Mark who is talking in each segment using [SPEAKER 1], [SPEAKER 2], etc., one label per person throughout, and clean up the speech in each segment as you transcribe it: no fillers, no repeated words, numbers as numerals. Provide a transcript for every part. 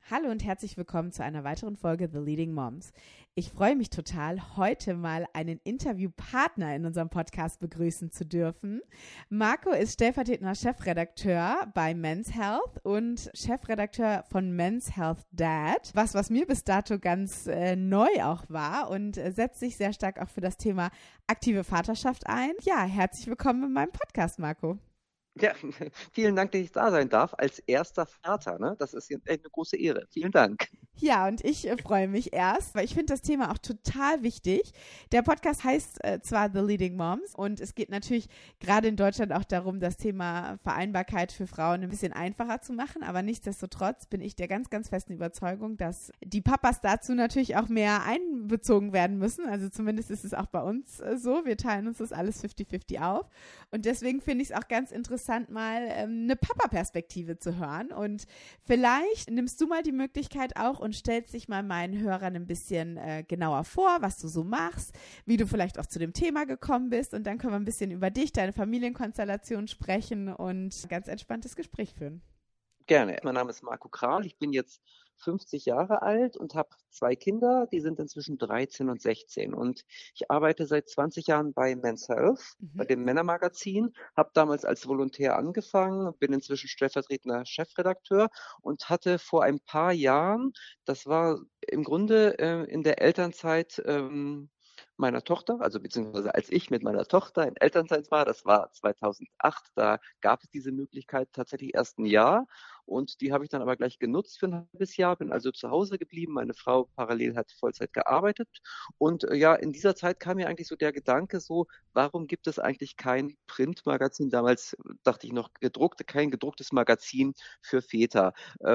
[SPEAKER 1] Hallo und herzlich willkommen zu einer weiteren Folge The Leading Moms. Ich freue mich total, heute mal einen Interviewpartner in unserem Podcast begrüßen zu dürfen. Marco ist stellvertretender Chefredakteur bei Men's Health und Chefredakteur von Men's Health Dad, was mir bis dato ganz neu auch war und setzt sich sehr stark auch für das Thema aktive Vaterschaft ein. Ja, herzlich willkommen in meinem Podcast, Marco.
[SPEAKER 2] Ja, vielen Dank, dass ich da sein darf, als erster Vater, ne? Das ist echt eine große Ehre. Vielen Dank.
[SPEAKER 1] Ja, und ich freue mich erst, weil ich finde das Thema auch total wichtig. Der Podcast heißt zwar The Leading Moms und es geht natürlich gerade in Deutschland auch darum, das Thema Vereinbarkeit für Frauen ein bisschen einfacher zu machen, aber nichtsdestotrotz bin ich der ganz, ganz festen Überzeugung, dass die Papas dazu natürlich auch mehr einbezogen werden müssen. Also zumindest ist es auch bei uns so. Wir teilen uns das alles 50-50 auf und deswegen finde ich es auch ganz interessant, mal eine Papa-Perspektive zu hören und vielleicht nimmst du mal die Möglichkeit auch und stellst dich mal meinen Hörern ein bisschen genauer vor, was du so machst, wie du vielleicht auch zu dem Thema gekommen bist und dann können wir ein bisschen über dich, deine Familienkonstellation sprechen und ein ganz entspanntes Gespräch führen.
[SPEAKER 2] Gerne. Mein Name ist Marco Kral. Ich bin jetzt 50 Jahre alt und habe 2 Kinder, die sind inzwischen 13 und 16. Und ich arbeite seit 20 Jahren bei Men's Health, bei dem Männermagazin, habe damals als Volontär angefangen, bin inzwischen stellvertretender Chefredakteur und hatte vor ein paar Jahren, das war im Grunde in der Elternzeit meiner Tochter, also beziehungsweise als ich mit meiner Tochter in Elternzeit war, das war 2008, da gab es diese Möglichkeit tatsächlich erst ein Jahr und die habe ich dann aber gleich genutzt für ein halbes Jahr, bin also zu Hause geblieben, meine Frau parallel hat Vollzeit gearbeitet und ja, in dieser Zeit kam mir eigentlich so der Gedanke so, warum gibt es eigentlich kein Printmagazin, damals dachte ich noch kein gedrucktes Magazin für Väter,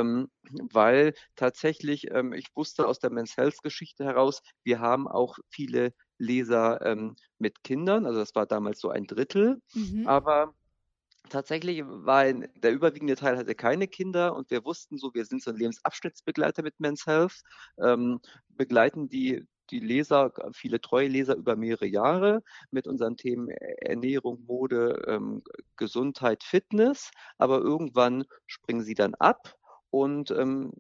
[SPEAKER 2] weil tatsächlich, ich wusste aus der Men's Health Geschichte heraus, wir haben auch viele Leser mit Kindern, also das war damals so ein Drittel, aber tatsächlich war der überwiegende Teil hatte keine Kinder und wir wussten so, wir sind so ein Lebensabschnittsbegleiter mit Men's Health, begleiten die Leser, viele treue Leser über mehrere Jahre mit unseren Themen Ernährung, Mode, Gesundheit, Fitness, aber irgendwann springen sie dann ab und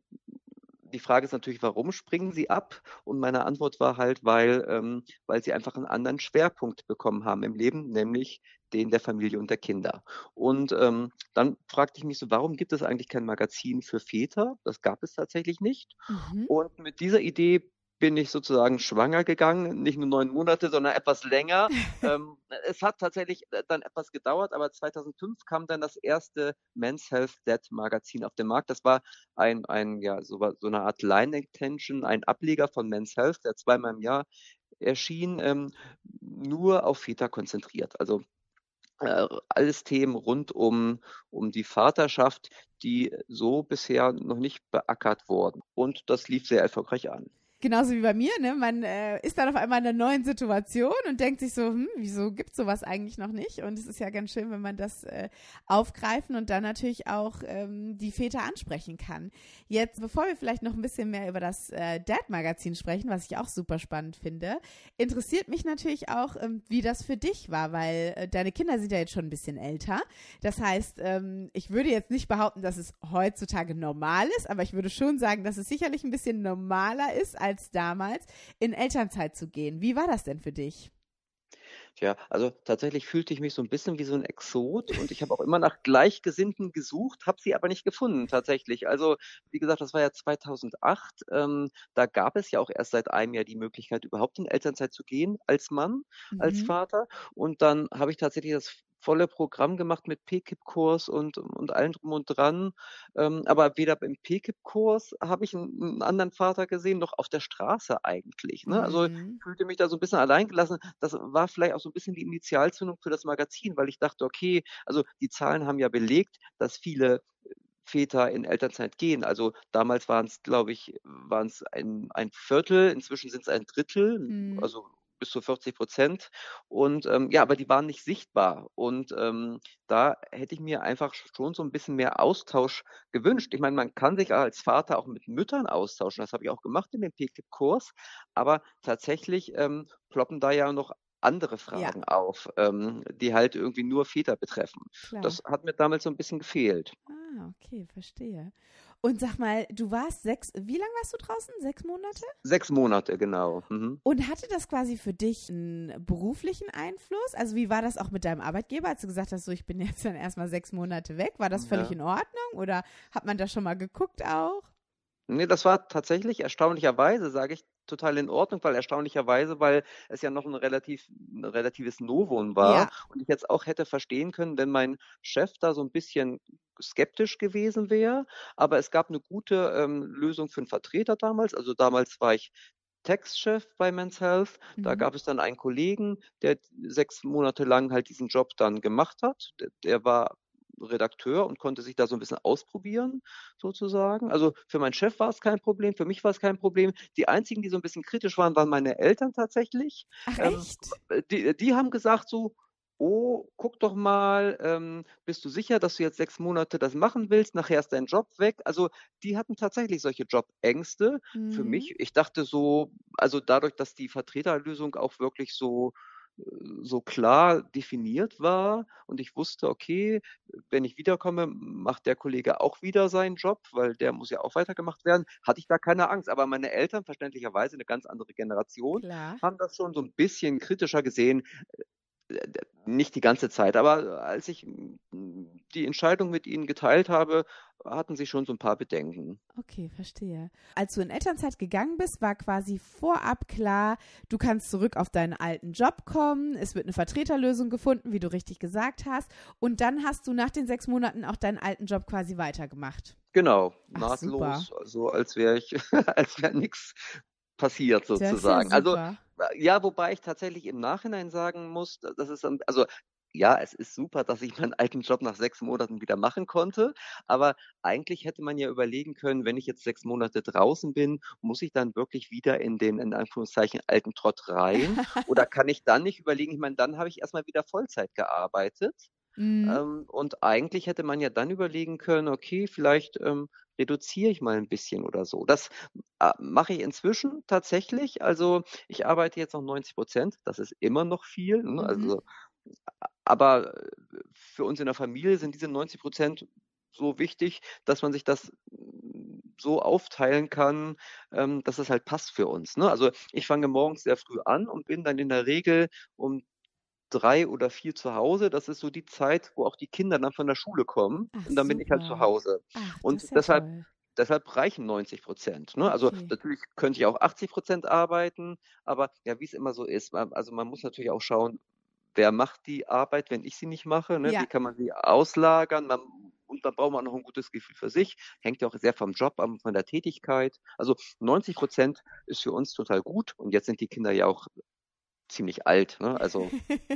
[SPEAKER 2] die Frage ist natürlich, warum springen sie ab? Und meine Antwort war halt, weil sie einfach einen anderen Schwerpunkt bekommen haben im Leben, nämlich den der Familie und der Kinder. Und dann fragte ich mich so, warum gibt es eigentlich kein Magazin für Väter? Das gab es tatsächlich nicht. Und mit dieser Idee bin ich sozusagen schwanger gegangen, nicht nur 9 Monate, sondern etwas länger. Es hat tatsächlich dann etwas gedauert, aber 2005 kam dann das erste Men's Health Dad Magazin auf den Markt. Das war so eine Art Line-Extension, ein Ableger von Men's Health, der zweimal im Jahr erschien, nur auf Väter konzentriert. Also alles Themen rund um die Vaterschaft, die so bisher noch nicht beackert wurden. Und das lief sehr erfolgreich an.
[SPEAKER 1] Genauso wie bei mir, ne? Man ist dann auf einmal in einer neuen Situation und denkt sich so, wieso gibt's sowas eigentlich noch nicht? Und es ist ja ganz schön, wenn man das aufgreifen und dann natürlich auch die Väter ansprechen kann. Jetzt, bevor wir vielleicht noch ein bisschen mehr über das Dad-Magazin sprechen, was ich auch super spannend finde, interessiert mich natürlich auch, wie das für dich war, weil deine Kinder sind ja jetzt schon ein bisschen älter. Das heißt, ich würde jetzt nicht behaupten, dass es heutzutage normal ist, aber ich würde schon sagen, dass es sicherlich ein bisschen normaler ist, als damals, in Elternzeit zu gehen. Wie war das denn für dich?
[SPEAKER 2] Tja, also tatsächlich fühlte ich mich so ein bisschen wie so ein Exot und ich habe auch immer nach Gleichgesinnten gesucht, habe sie aber nicht gefunden tatsächlich. Also, wie gesagt, das war ja 2008, da gab es ja auch erst seit einem Jahr die Möglichkeit, überhaupt in Elternzeit zu gehen als Mann, als Vater. Und dann habe ich tatsächlich das volle Programm gemacht mit PKIP-Kurs und allem drum und dran. Aber weder im PKIP-Kurs habe ich einen anderen Vater gesehen, noch auf der Straße eigentlich, ne? Also, ich fühlte mich da so ein bisschen alleingelassen. Das war vielleicht auch so ein bisschen die Initialzündung für das Magazin, weil ich dachte: „Okay“, also, die Zahlen haben ja belegt, dass viele Väter in Elternzeit gehen. Also, damals waren's, glaube ich waren's ein Viertel, inzwischen sind's ein Drittel, also bis zu 40%. Und, ja, aber die waren nicht sichtbar. Und, da hätte ich mir einfach schon so ein bisschen mehr Austausch gewünscht. Ich meine, man kann sich als Vater auch mit Müttern austauschen. Das habe ich auch gemacht in dem PKIP-Kurs. Aber tatsächlich, ploppen da ja noch andere
[SPEAKER 1] Ja,
[SPEAKER 2] Fragen auf, die halt irgendwie nur Väter betreffen.
[SPEAKER 1] klar.
[SPEAKER 2] Das hat mir damals so ein bisschen gefehlt.
[SPEAKER 1] Ah, okay, verstehe. Und sag mal, wie lange warst du draußen? 6 Monate?
[SPEAKER 2] 6 Monate, genau.
[SPEAKER 1] Und hatte das quasi für dich einen beruflichen Einfluss? Also wie war das auch mit deinem Arbeitgeber, als du gesagt hast, so ich bin jetzt dann erstmal 6 Monate weg? War das völlig in Ordnung oder hat man da schon mal geguckt auch?
[SPEAKER 2] Nee, das war tatsächlich erstaunlicherweise, sage ich, total in Ordnung, weil es ja noch ein relatives Novum war
[SPEAKER 1] Ja.
[SPEAKER 2] und ich jetzt auch hätte verstehen können, wenn mein Chef da so ein bisschen skeptisch gewesen wäre. Aber es gab eine gute Lösung für einen Vertreter damals. Also damals war ich Textchef bei Men's Health. Da gab es dann einen Kollegen, der 6 Monate lang halt diesen Job dann gemacht hat. Der war Redakteur und konnte sich da so ein bisschen ausprobieren, sozusagen. Also für meinen Chef war es kein Problem, für mich war es kein Problem. Die einzigen, die so ein bisschen kritisch waren, waren meine Eltern tatsächlich.
[SPEAKER 1] Ach echt?
[SPEAKER 2] Die haben gesagt so, oh, guck doch mal, bist du sicher, dass du jetzt 6 Monate das machen willst? Nachher ist dein Job weg. Also die hatten tatsächlich solche Jobängste. Für mich, ich dachte so, also dadurch, dass die Vertreterlösung auch wirklich so klar definiert war und ich wusste, okay, wenn ich wiederkomme, macht der Kollege auch wieder seinen Job, weil der muss ja auch weitergemacht werden, hatte ich da keine Angst. Aber meine Eltern, verständlicherweise eine ganz andere Generation,
[SPEAKER 1] Klar.
[SPEAKER 2] haben das schon so ein bisschen kritischer gesehen. Nicht die ganze Zeit, aber als ich die Entscheidung mit ihnen geteilt habe, hatten sie schon so ein paar Bedenken.
[SPEAKER 1] Okay, verstehe. Als du in Elternzeit gegangen bist, war quasi vorab klar, du kannst zurück auf deinen alten Job kommen, es wird eine Vertreterlösung gefunden, wie du richtig gesagt hast, und dann hast du nach den 6 Monaten auch deinen alten Job quasi weitergemacht.
[SPEAKER 2] Genau,
[SPEAKER 1] Ach,
[SPEAKER 2] nahtlos,
[SPEAKER 1] super.
[SPEAKER 2] also als wäre nichts passiert sozusagen.
[SPEAKER 1] Das ist ja
[SPEAKER 2] Also
[SPEAKER 1] super.
[SPEAKER 2] ja, wobei ich tatsächlich im Nachhinein sagen muss, das ist also ja, es ist super, dass ich meinen alten Job nach 6 Monaten wieder machen konnte, aber eigentlich hätte man ja überlegen können, wenn ich jetzt 6 Monate draußen bin, muss ich dann wirklich wieder in den, in Anführungszeichen, alten Trott rein? Oder kann ich dann nicht überlegen, ich meine, dann habe ich erstmal wieder Vollzeit gearbeitet. Und eigentlich hätte man ja dann überlegen können, okay, vielleicht reduziere ich mal ein bisschen oder so. Das mache ich inzwischen tatsächlich. Also ich arbeite jetzt noch 90%, das ist immer noch viel. Ne? Also, aber für uns in der Familie sind diese 90% so wichtig, dass man sich das so aufteilen kann, dass es halt passt für uns. Ne? Also ich fange morgens sehr früh an und bin dann in der Regel um 3 oder 4 zu Hause. Das ist so die Zeit, wo auch die Kinder dann von der Schule kommen
[SPEAKER 1] Ach,
[SPEAKER 2] und dann bin ich halt zu
[SPEAKER 1] super.
[SPEAKER 2] Hause.
[SPEAKER 1] Ach, das
[SPEAKER 2] Und
[SPEAKER 1] ist ja toll.
[SPEAKER 2] deshalb reichen 90%. Ne? Also
[SPEAKER 1] Okay.
[SPEAKER 2] natürlich könnte ich auch 80% arbeiten, aber ja, wie es immer so ist, also man muss natürlich auch schauen, wer macht die Arbeit, wenn ich sie nicht mache, ne?
[SPEAKER 1] Ja.
[SPEAKER 2] Wie kann man sie auslagern? Und dann braucht man noch ein gutes Gefühl für sich. Hängt ja auch sehr vom Job ab, von der Tätigkeit. Also 90% ist für uns total gut. Und jetzt sind die Kinder ja auch ziemlich alt. Ne? Also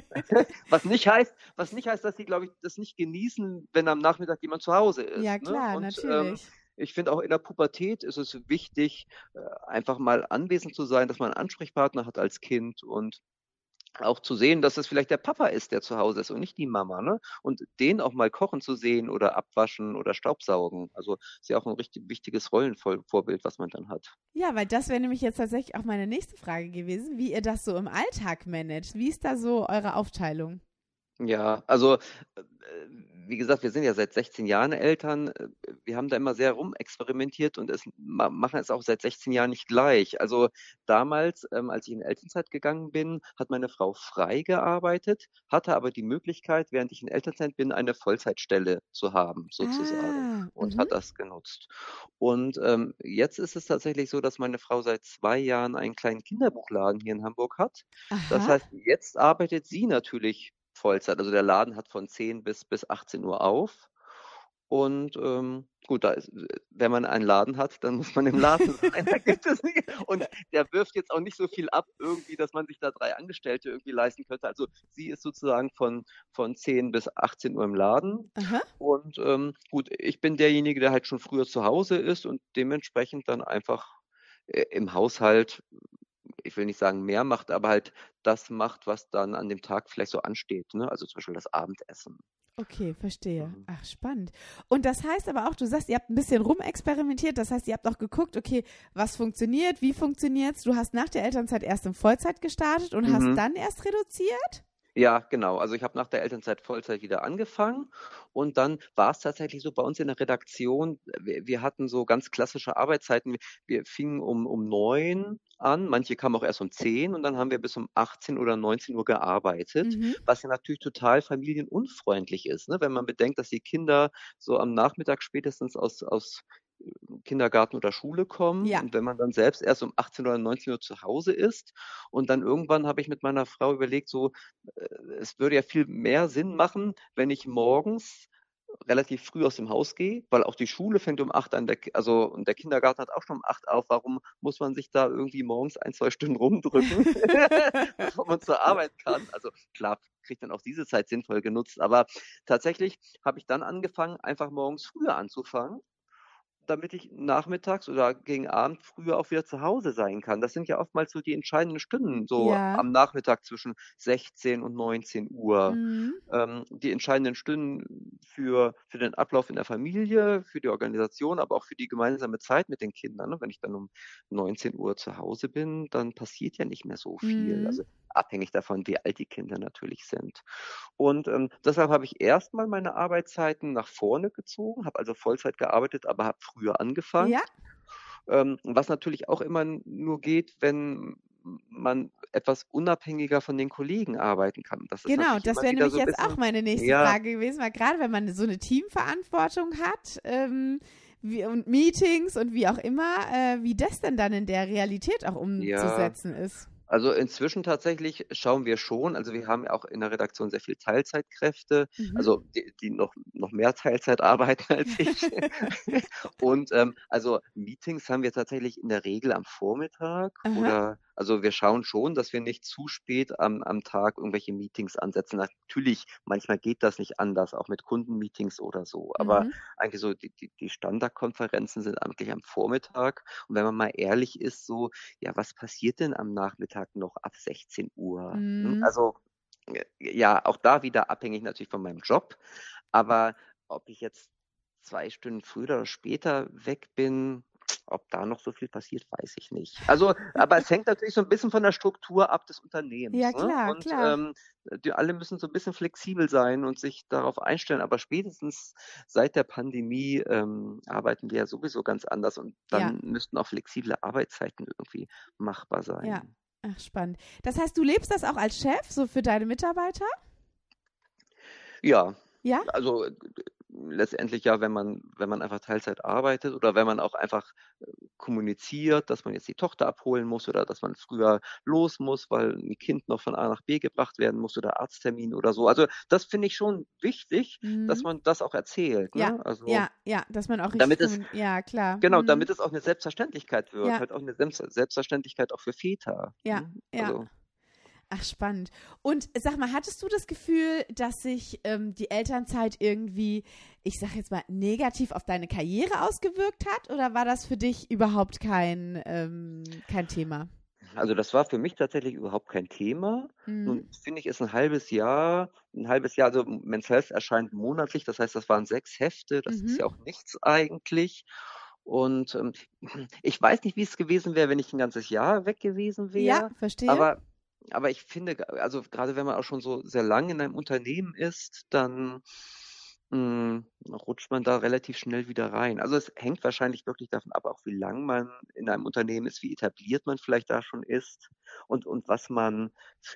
[SPEAKER 2] was nicht heißt, dass sie, glaube ich, das nicht genießen, wenn am Nachmittag jemand zu Hause ist.
[SPEAKER 1] Ja,
[SPEAKER 2] Ne?
[SPEAKER 1] klar,
[SPEAKER 2] Und
[SPEAKER 1] natürlich.
[SPEAKER 2] ich finde auch in der Pubertät ist es wichtig, einfach mal anwesend zu sein, dass man einen Ansprechpartner hat als Kind und auch zu sehen, dass es vielleicht der Papa ist, der zu Hause ist und nicht die Mama, ne? Und den auch mal kochen zu sehen oder abwaschen oder staubsaugen. Also ist ja auch ein richtig wichtiges Rollenvorbild, was man dann hat.
[SPEAKER 1] Ja, weil das wäre nämlich jetzt tatsächlich auch meine nächste Frage gewesen, wie ihr das so im Alltag managt. Wie ist da so eure Aufteilung?
[SPEAKER 2] Ja, also wie gesagt, wir sind ja seit 16 Jahren Eltern. Wir haben da immer sehr rumexperimentiert und machen es auch seit 16 Jahren nicht gleich. Also damals, als ich in Elternzeit gegangen bin, hat meine Frau frei gearbeitet, hatte aber die Möglichkeit, während ich in Elternzeit bin, eine Vollzeitstelle zu haben, sozusagen, und hat das genutzt. Und jetzt ist es tatsächlich so, dass meine Frau seit 2 Jahren einen kleinen Kinderbuchladen hier in Hamburg hat. Das
[SPEAKER 1] Aha.
[SPEAKER 2] heißt, jetzt arbeitet sie natürlich Vollzeit. Also der Laden hat von 10 bis 18 Uhr auf. Und gut, wenn man einen Laden hat, dann muss man im Laden sein. Da gibt es nicht. Und der wirft jetzt auch nicht so viel ab, irgendwie, dass man sich da 3 Angestellte irgendwie leisten könnte. Also sie ist sozusagen von 10 bis 18 Uhr im Laden.
[SPEAKER 1] Aha.
[SPEAKER 2] Und gut, ich bin derjenige, der halt schon früher zu Hause ist und dementsprechend dann einfach im Haushalt, ich will nicht sagen mehr macht, aber halt das macht, was dann an dem Tag vielleicht so ansteht. Ne? Also zum Beispiel das Abendessen.
[SPEAKER 1] Okay, verstehe. Ach, spannend. Und das heißt aber auch, du sagst, ihr habt ein bisschen rumexperimentiert, das heißt, ihr habt auch geguckt, okay, was funktioniert, wie funktioniert's? Du hast nach der Elternzeit erst in Vollzeit gestartet und hast dann erst reduziert?
[SPEAKER 2] Ja, genau. Also ich habe nach der Elternzeit Vollzeit wieder angefangen und dann war es tatsächlich so bei uns in der Redaktion, wir hatten so ganz klassische Arbeitszeiten. Wir fingen um 9 an, manche kamen auch erst um 10 und dann haben wir bis um 18 oder 19 Uhr gearbeitet,
[SPEAKER 1] Mhm.
[SPEAKER 2] was ja natürlich total familienunfreundlich ist, ne? Wenn man bedenkt, dass die Kinder so am Nachmittag spätestens aus Kindergarten oder Schule kommen
[SPEAKER 1] Ja.
[SPEAKER 2] und wenn man dann selbst erst um 18 oder 19 Uhr zu Hause ist und dann irgendwann habe ich mit meiner Frau überlegt, so, es würde ja viel mehr Sinn machen, wenn ich morgens relativ früh aus dem Haus gehe, weil auch die Schule fängt um 8 an, und der Kindergarten hat auch schon um 8 auf. Warum muss man sich da irgendwie morgens 1, 2 Stunden rumdrücken, bevor man zur Arbeit kann? Also klar, kriegt dann auch diese Zeit sinnvoll genutzt, aber tatsächlich habe ich dann angefangen, einfach morgens früher anzufangen, damit ich nachmittags oder gegen Abend früher auch wieder zu Hause sein kann. Das sind ja oftmals so die entscheidenden Stunden, so
[SPEAKER 1] Ja.
[SPEAKER 2] am Nachmittag zwischen 16 und 19 Uhr.
[SPEAKER 1] Mhm.
[SPEAKER 2] Die entscheidenden Stunden für den Ablauf in der Familie, für die Organisation, aber auch für die gemeinsame Zeit mit den Kindern. Ne? Wenn ich dann um 19 Uhr zu Hause bin, dann passiert ja nicht mehr so viel.
[SPEAKER 1] Mhm.
[SPEAKER 2] Also abhängig davon, wie alt die Kinder natürlich sind. Und deshalb habe ich erstmal meine Arbeitszeiten nach vorne gezogen, habe also Vollzeit gearbeitet, aber habe früher angefangen.
[SPEAKER 1] Ja.
[SPEAKER 2] Was natürlich auch immer nur geht, wenn man etwas unabhängiger von den Kollegen arbeiten kann. Das ist
[SPEAKER 1] Genau,
[SPEAKER 2] natürlich
[SPEAKER 1] das
[SPEAKER 2] immer
[SPEAKER 1] wäre
[SPEAKER 2] wieder
[SPEAKER 1] nämlich
[SPEAKER 2] so ein
[SPEAKER 1] jetzt auch
[SPEAKER 2] bisschen,
[SPEAKER 1] meine nächste
[SPEAKER 2] ja,
[SPEAKER 1] Frage gewesen, weil gerade wenn man so eine Teamverantwortung hat, und Meetings und wie auch immer, wie das denn dann in der Realität auch
[SPEAKER 2] ja.
[SPEAKER 1] umzusetzen ist.
[SPEAKER 2] Also inzwischen tatsächlich schauen wir schon, also wir haben ja auch in der Redaktion sehr viel Teilzeitkräfte,
[SPEAKER 1] Mhm.
[SPEAKER 2] also die noch mehr Teilzeit arbeiten als ich. Und also Meetings haben wir tatsächlich in der Regel am Vormittag
[SPEAKER 1] Aha.
[SPEAKER 2] oder also wir schauen schon, dass wir nicht zu spät am Tag irgendwelche Meetings ansetzen. Natürlich, manchmal geht das nicht anders, auch mit Kundenmeetings oder so. Aber
[SPEAKER 1] Mhm.
[SPEAKER 2] eigentlich so die Standardkonferenzen sind eigentlich am Vormittag. Und wenn man mal ehrlich ist, so ja, was passiert denn am Nachmittag noch ab 16 Uhr?
[SPEAKER 1] Mhm.
[SPEAKER 2] Also, ja, auch da wieder abhängig natürlich von meinem Job. Aber ob ich jetzt 2 Stunden früher oder später weg bin, ob da noch so viel passiert, weiß ich nicht. Also, aber es hängt natürlich so ein bisschen von der Struktur ab des Unternehmens,
[SPEAKER 1] Ja,
[SPEAKER 2] ne?
[SPEAKER 1] klar,
[SPEAKER 2] Und,
[SPEAKER 1] klar.
[SPEAKER 2] die alle müssen so ein bisschen flexibel sein und sich darauf einstellen. Aber spätestens seit der Pandemie, arbeiten wir ja sowieso ganz anders und
[SPEAKER 1] Ja,
[SPEAKER 2] dann müssten auch flexible Arbeitszeiten irgendwie machbar
[SPEAKER 1] ja.
[SPEAKER 2] sein.
[SPEAKER 1] Ach, spannend. Das heißt, du lebst das auch als Chef, so für deine Mitarbeiter?
[SPEAKER 2] Ja,
[SPEAKER 1] Ja?
[SPEAKER 2] also, letztendlich ja, wenn man einfach Teilzeit arbeitet oder wenn man auch einfach, kommuniziert, dass man jetzt die Tochter abholen muss oder dass man früher los muss, weil 'n Kind noch von A nach B gebracht werden muss oder Arzttermin oder so. Also, das finde ich schon wichtig, dass
[SPEAKER 1] Mhm.
[SPEAKER 2] man das auch erzählt,
[SPEAKER 1] Ja,
[SPEAKER 2] ne? Also,
[SPEAKER 1] ja, ja, dass man auch richtig
[SPEAKER 2] damit es
[SPEAKER 1] kommuniziert. Ja, klar.
[SPEAKER 2] genau,
[SPEAKER 1] Mhm.
[SPEAKER 2] damit es auch 'ne Selbstverständlichkeit wird,
[SPEAKER 1] Ja,
[SPEAKER 2] halt auch 'ne Selbstverständlichkeit auch für Väter,
[SPEAKER 1] ja,
[SPEAKER 2] ne?
[SPEAKER 1] ja.
[SPEAKER 2] Also
[SPEAKER 1] Ach, spannend. Und sag mal, hattest du das Gefühl, dass sich die Elternzeit irgendwie, ich sag jetzt mal, negativ auf deine Karriere ausgewirkt hat? Oder war das für dich überhaupt kein Thema?
[SPEAKER 2] Also, das war für mich tatsächlich überhaupt kein Thema.
[SPEAKER 1] Mhm.
[SPEAKER 2] Nun finde ich, ist 'n halbes Jahr also, Men's Health erscheint monatlich, das heißt, das waren 6 Hefte, das ist
[SPEAKER 1] Mhm.
[SPEAKER 2] ja auch nichts eigentlich. Und, ich weiß nicht, wie es gewesen wäre, wenn ich 'n ganzes Jahr weg gewesen
[SPEAKER 1] Ja,
[SPEAKER 2] wäre,
[SPEAKER 1] verstehe.
[SPEAKER 2] aber ich finde, also, grade wenn man auch schon so sehr lange in einem Unternehmen ist, dann, rutscht man da relativ schnell wieder rein. Also, es hängt wahrscheinlich wirklich davon ab, auch wie lang man in einem Unternehmen ist, wie etabliert man vielleicht da schon ist und was man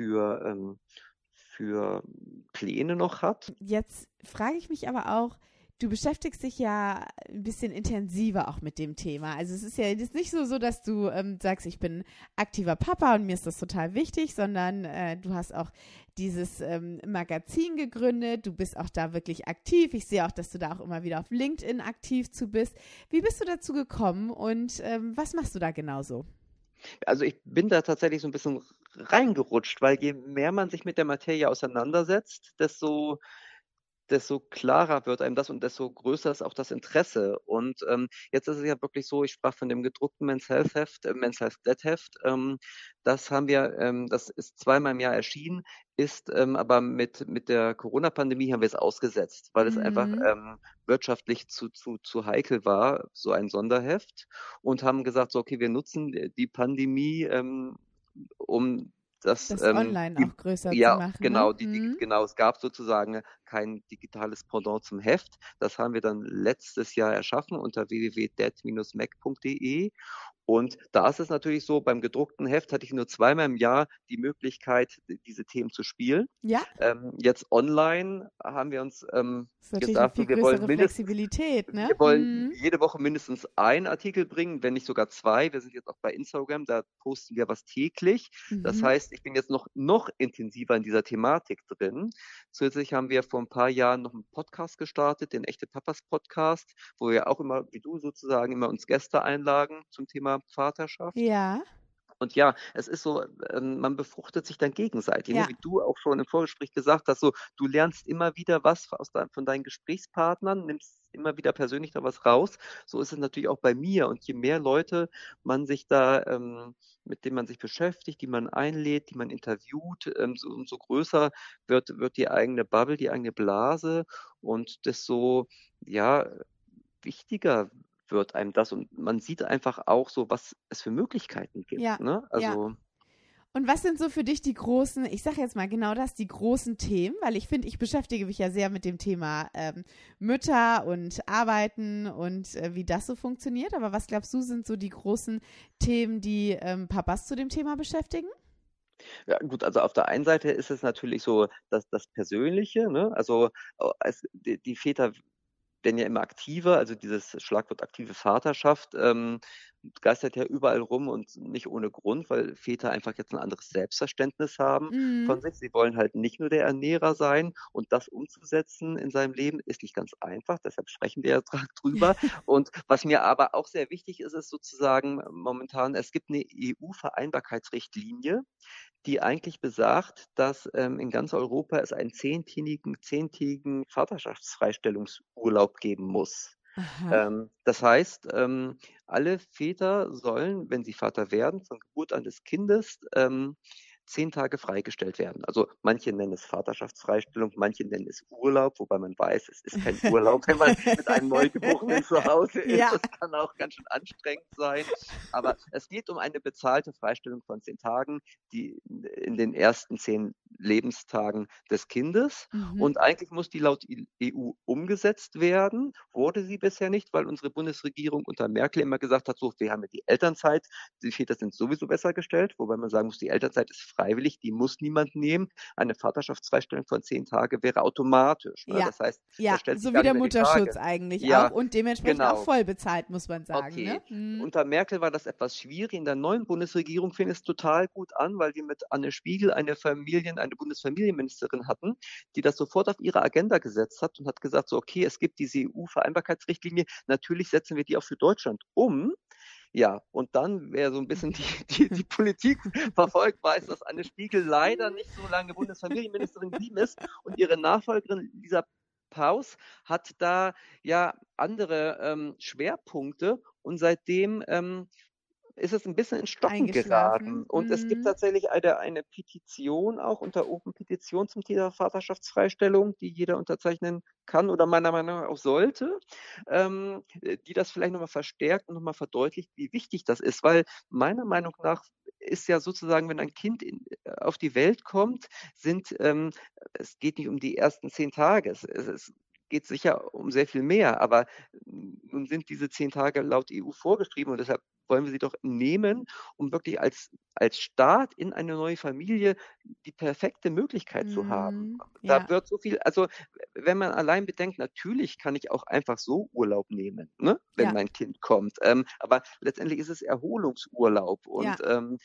[SPEAKER 2] für Pläne noch hat.
[SPEAKER 1] Jetzt frage ich mich aber auch, du beschäftigst dich ja ein bisschen intensiver auch mit dem Thema. Also es ist ja jetzt nicht so, dass du sagst, ich bin aktiver Papa und mir ist das total wichtig, sondern du hast auch dieses Magazin gegründet. Du bist auch da wirklich aktiv. Ich sehe auch, dass du da auch immer wieder auf LinkedIn aktiv zu bist. Wie bist du dazu gekommen und was machst du da genau so?
[SPEAKER 2] Also, ich bin da tatsächlich so 'n bisschen reingerutscht, weil je mehr man sich mit der Materie auseinandersetzt, desto klarer wird einem das und desto größer ist auch das Interesse. Und, jetzt ist es ja wirklich so, ich sprach von dem gedruckten Men's Health Heft, Men's Health Dead Heft. Das ist zweimal im Jahr erschienen, ist, aber mit der Corona-Pandemie haben wir es ausgesetzt, weil es einfach,
[SPEAKER 1] Mhm.
[SPEAKER 2] wirtschaftlich zu heikel war, so ein Sonderheft und haben gesagt: „So, okay, wir nutzen, die Pandemie, um das,
[SPEAKER 1] das online auch größer zu
[SPEAKER 2] ja,
[SPEAKER 1] machen, ne?
[SPEAKER 2] genau, genau, es gab sozusagen kein digitales Pendant zum Heft. Das haben wir dann letztes Jahr erschaffen unter www.dad-mac.de. Und da ist es natürlich so, beim gedruckten Heft hatte ich nur zweimal im Jahr die Möglichkeit, diese Themen zu spielen.
[SPEAKER 1] Ja,
[SPEAKER 2] Jetzt online haben wir uns
[SPEAKER 1] ist natürlich eine
[SPEAKER 2] gesagt,
[SPEAKER 1] viel
[SPEAKER 2] so, wir wollen
[SPEAKER 1] größere
[SPEAKER 2] mindestens,
[SPEAKER 1] Flexibilität, ne?
[SPEAKER 2] wir wollen jede Woche mindestens einen Artikel bringen, wenn nicht sogar zwei. Wir sind jetzt auch bei Instagram, da posten wir was täglich. Das
[SPEAKER 1] Mhm.
[SPEAKER 2] heißt, ich bin jetzt noch intensiver in dieser Thematik drin. Zusätzlich haben wir vor ein paar Jahren noch einen Podcast gestartet, den Echte Papas Podcast, wo wir auch immer, wie du sozusagen, immer uns Gäste einladen zum Thema Vaterschaft.
[SPEAKER 1] Ja,
[SPEAKER 2] Und ja, es ist so, man befruchtet sich dann gegenseitig, ne?
[SPEAKER 1] ja,
[SPEAKER 2] Wie du auch schon im Vorgespräch gesagt hast, so, du lernst immer wieder was von deinen Gesprächspartnern, nimmst immer wieder persönlich da was raus. So ist es natürlich auch bei mir. Und je mehr Leute man sich da, mit denen man sich beschäftigt, die man einlädt, die man interviewt, umso größer wird die eigene Bubble, die eigene Blase und desto, ja, wichtiger wird einem das und man sieht einfach auch so, was es für Möglichkeiten gibt,
[SPEAKER 1] ja,
[SPEAKER 2] ne?
[SPEAKER 1] ja.
[SPEAKER 2] Also,
[SPEAKER 1] Und was sind so für dich die großen, ich sage jetzt mal genau das, die großen Themen, weil ich finde, ich beschäftige mich ja sehr mit dem Thema Mütter und Arbeiten und wie das so funktioniert. Aber was glaubst du, sind so die großen Themen, die Papas zu dem Thema beschäftigen?
[SPEAKER 2] ja gut, also auf der einen Seite ist es natürlich so das Persönliche, ne? Also, die Väter werden ja immer aktiver, also dieses Schlagwort aktive Vaterschaft geistert ja überall rum und nicht ohne Grund, weil Väter einfach jetzt ein anderes Selbstverständnis haben
[SPEAKER 1] Mhm.
[SPEAKER 2] von sich. Sie wollen halt nicht nur der Ernährer sein und das umzusetzen in seinem Leben ist nicht ganz einfach, deshalb sprechen wir ja drüber. Und was mir aber auch sehr wichtig ist, ist sozusagen momentan, es gibt eine EU-Vereinbarkeitsrichtlinie, die eigentlich besagt, dass in ganz Europa es einen zehntägigen Vaterschaftsfreistellungsurlaub geben muss.
[SPEAKER 1] Aha.
[SPEAKER 2] Das heißt, alle Väter sollen, wenn sie Vater werden, von Geburt an des Kindes 10 Tage freigestellt werden. Also manche nennen es Vaterschaftsfreistellung, manche nennen es Urlaub, wobei man weiß, es ist kein Urlaub, wenn man mit einem Neugeborenen zu Hause ist.
[SPEAKER 1] Ja.
[SPEAKER 2] Das kann auch ganz schön anstrengend sein. Aber es geht um eine bezahlte Freistellung von 10 Tagen, die in den ersten 10 Lebenstagen des Kindes.
[SPEAKER 1] Mhm.
[SPEAKER 2] Und eigentlich muss die laut EU umgesetzt werden, wurde sie bisher nicht, weil unsere Bundesregierung unter Merkel immer gesagt hat, so, wir haben ja die Elternzeit, die Väter sind sowieso besser gestellt, wobei man sagen muss, die Elternzeit ist freiwillig, die muss niemand nehmen. Eine Vaterschaftsfreistellung von 10 Tage wäre automatisch. Ne?
[SPEAKER 1] Ja.
[SPEAKER 2] Das heißt, da
[SPEAKER 1] Ja,
[SPEAKER 2] stellt sich
[SPEAKER 1] so wie
[SPEAKER 2] gar nicht
[SPEAKER 1] der
[SPEAKER 2] mehr die
[SPEAKER 1] Mutterschutz
[SPEAKER 2] Frage.
[SPEAKER 1] eigentlich auch
[SPEAKER 2] Ja,
[SPEAKER 1] und dementsprechend auch
[SPEAKER 2] genau.
[SPEAKER 1] voll bezahlt, muss man sagen, ne?
[SPEAKER 2] Okay.
[SPEAKER 1] Mhm.
[SPEAKER 2] Unter Merkel war das etwas schwierig. In der neuen Bundesregierung fing es total gut an, weil wir mit Anne Spiegel eine Bundesfamilienministerin hatten, die das sofort auf ihre Agenda gesetzt hat und hat gesagt, so, okay, es gibt diese EU-Vereinbarkeitsrichtlinie, natürlich setzen wir die auch für Deutschland um. Ja, und dann, wer so ein bisschen die Politik verfolgt, weiß, dass Anne Spiegel leider nicht so lange Bundesfamilienministerin geblieben ist und ihre Nachfolgerin Lisa Paus hat da ja andere Schwerpunkte und seitdem ist es ein bisschen in Stocken geraten.
[SPEAKER 1] Eingeschlafen.
[SPEAKER 2] Und es gibt
[SPEAKER 1] Mhm.
[SPEAKER 2] tatsächlich eine Petition auch unter Open Petition zum Thema Vaterschaftsfreistellung, die jeder unterzeichnen kann oder meiner Meinung nach auch sollte, die das vielleicht nochmal verstärkt und nochmal verdeutlicht, wie wichtig das ist. Weil meiner Meinung nach ist ja sozusagen, wenn ein Kind auf die Welt kommt, es geht nicht um die ersten 10 Tage, es geht sicher um sehr viel mehr, aber nun sind diese 10 Tage laut EU vorgeschrieben und deshalb wollen wir sie doch nehmen, um wirklich als Start in eine neue Familie die perfekte Möglichkeit zu haben.
[SPEAKER 1] Mhm.
[SPEAKER 2] Da
[SPEAKER 1] Ja,
[SPEAKER 2] wird so viel, also wenn man allein bedenkt, natürlich kann ich auch einfach so Urlaub nehmen, ne, wenn
[SPEAKER 1] ja,
[SPEAKER 2] mein Kind kommt. Aber letztendlich ist es Erholungsurlaub
[SPEAKER 1] ja.
[SPEAKER 2] und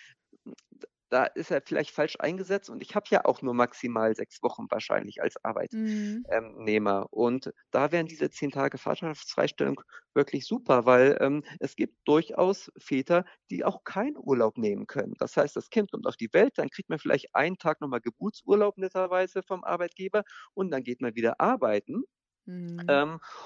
[SPEAKER 2] da ist er vielleicht falsch eingesetzt und ich habe ja auch nur maximal 6 Wochen wahrscheinlich als
[SPEAKER 1] Mhm.
[SPEAKER 2] Arbeitnehmer. Und da wären diese 10 Tage Vaterschaftsfreistellung wirklich super, weil es gibt durchaus Väter, die auch keinen Urlaub nehmen können. Das heißt, das Kind kommt auf die Welt, dann kriegt man vielleicht einen Tag nochmal Geburtsurlaub netterweise vom Arbeitgeber und dann geht man wieder arbeiten.
[SPEAKER 1] Mhm.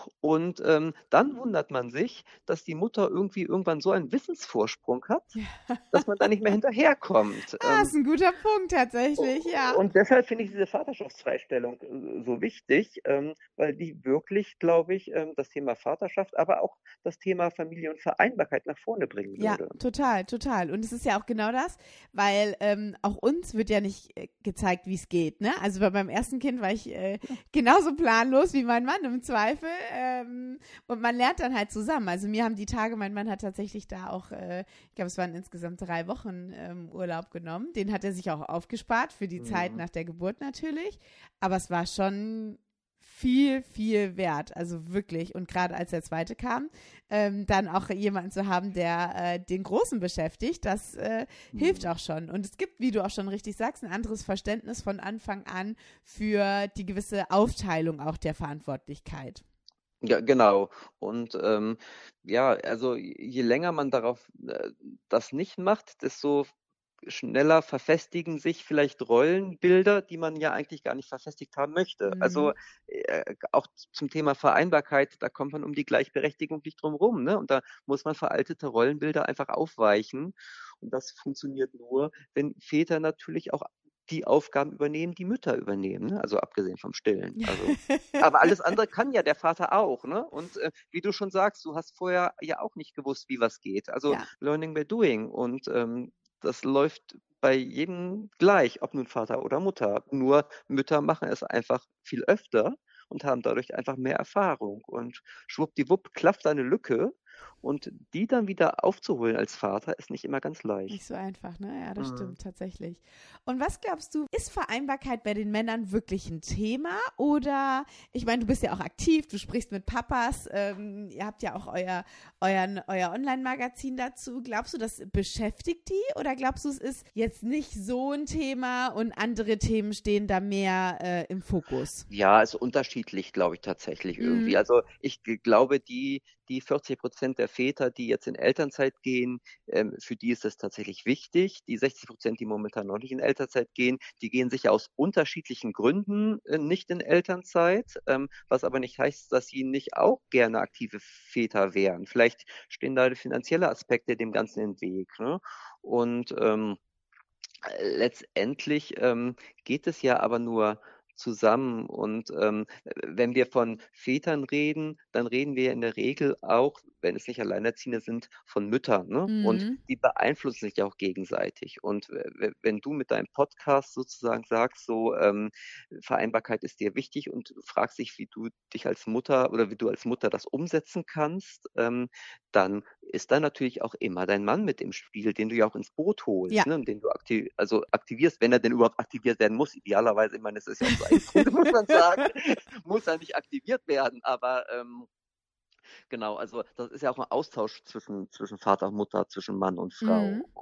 [SPEAKER 2] Dann wundert man sich, dass die Mutter irgendwie irgendwann so einen Wissensvorsprung hat,
[SPEAKER 1] Ja.
[SPEAKER 2] dass man da nicht mehr hinterherkommt.
[SPEAKER 1] Ist ein guter Punkt tatsächlich, ja.
[SPEAKER 2] Und deshalb finde ich diese Vaterschaftsfreistellung so wichtig, weil die wirklich, glaube ich, das Thema Vaterschaft, aber auch das Thema Familie und Vereinbarkeit nach vorne bringen
[SPEAKER 1] Ja,
[SPEAKER 2] würde.
[SPEAKER 1] total, total. Und es ist ja auch genau das, weil auch uns wird ja nicht gezeigt, wie es geht. Ne? Also bei meinem ersten Kind war ich genauso planlos wie mein Mann im Zweifel. Und man lernt dann halt zusammen. Also mir haben die Tage, mein Mann hat tatsächlich da auch, ich glaube, es waren insgesamt 3 Wochen Urlaub genommen. Den hat er sich auch aufgespart für die Zeit
[SPEAKER 2] Mhm.
[SPEAKER 1] nach der Geburt natürlich. Aber es war schon viel, viel wert. Also wirklich. Und gerade als der zweite kam, dann auch jemanden zu haben, der den Großen beschäftigt, das hilft
[SPEAKER 2] Mhm.
[SPEAKER 1] auch schon. Und es gibt, wie du auch schon richtig sagst, ein anderes Verständnis von Anfang an für die gewisse Aufteilung auch der Verantwortlichkeit.
[SPEAKER 2] Ja, genau. Ja, also je länger man das nicht macht, desto schneller verfestigen sich vielleicht Rollenbilder, die man ja eigentlich gar nicht verfestigt haben möchte. Also
[SPEAKER 1] Mhm.
[SPEAKER 2] auch zum Thema Vereinbarkeit, da kommt man um die Gleichberechtigung nicht drum rum, ne? Und da muss man veraltete Rollenbilder einfach aufweichen. Und das funktioniert nur, wenn Väter natürlich auch die Aufgaben übernehmen, die Mütter übernehmen, ne? Also abgesehen vom Stillen. Aber alles andere kann ja der Vater auch, ne? Und wie du schon sagst, du hast vorher ja auch nicht gewusst, wie was geht. Also
[SPEAKER 1] Ja,
[SPEAKER 2] Learning by Doing. Das läuft bei jedem gleich, ob nun Vater oder Mutter. Nur Mütter machen es einfach viel öfter und haben dadurch einfach mehr Erfahrung. Und schwuppdiwupp klafft eine Lücke und die dann wieder aufzuholen als Vater ist nicht immer ganz
[SPEAKER 1] nicht
[SPEAKER 2] leicht.
[SPEAKER 1] so einfach, ne? Ja, das
[SPEAKER 2] Mhm.
[SPEAKER 1] stimmt tatsächlich. Und was glaubst du, ist Vereinbarkeit bei den Männern wirklich ein Thema? Oder, ich meine, du bist ja auch aktiv, du sprichst mit Papas, ihr habt ja auch euer Online-Magazin dazu. Glaubst du, das beschäftigt die? Oder glaubst du, es ist jetzt nicht so ein Thema und andere Themen stehen da mehr im Fokus?
[SPEAKER 2] Ja, ist unterschiedlich, glaube ich, tatsächlich irgendwie.
[SPEAKER 1] Mhm.
[SPEAKER 2] Also ich glaube, die 40% der Väter, die jetzt in Elternzeit gehen, für die ist das tatsächlich wichtig. Die 60%, die momentan noch nicht in Elternzeit gehen, die gehen sicher aus unterschiedlichen Gründen nicht in Elternzeit, was aber nicht heißt, dass sie nicht auch gerne aktive Väter wären. Vielleicht stehen da finanzielle Aspekte dem Ganzen im Weg, ne? Und letztendlich geht es ja aber nur zusammen. Wenn wir von Vätern reden, dann reden wir in der Regel auch, wenn es nicht Alleinerziehende sind, von Müttern. Ne? Und
[SPEAKER 1] Mhm.
[SPEAKER 2] die beeinflussen sich ja auch gegenseitig. Und wenn du mit deinem Podcast sozusagen sagst, so Vereinbarkeit ist dir wichtig und du fragst dich, wie du dich als Mutter oder wie du als Mutter das umsetzen kannst, dann ist da natürlich auch immer dein Mann mit im Spiel, den du ja auch ins Boot
[SPEAKER 1] Ja.
[SPEAKER 2] holst, ne? Und den du aktivierst, wenn er denn überhaupt aktiviert werden muss. Idealerweise, ich meine, das ist ja auch sein Kunde, muss man sagen, muss er nicht aktiviert werden. Aber genau, also das ist ja auch ein Austausch zwischen Vater und Mutter, zwischen Mann und
[SPEAKER 1] Mhm.
[SPEAKER 2] Frau.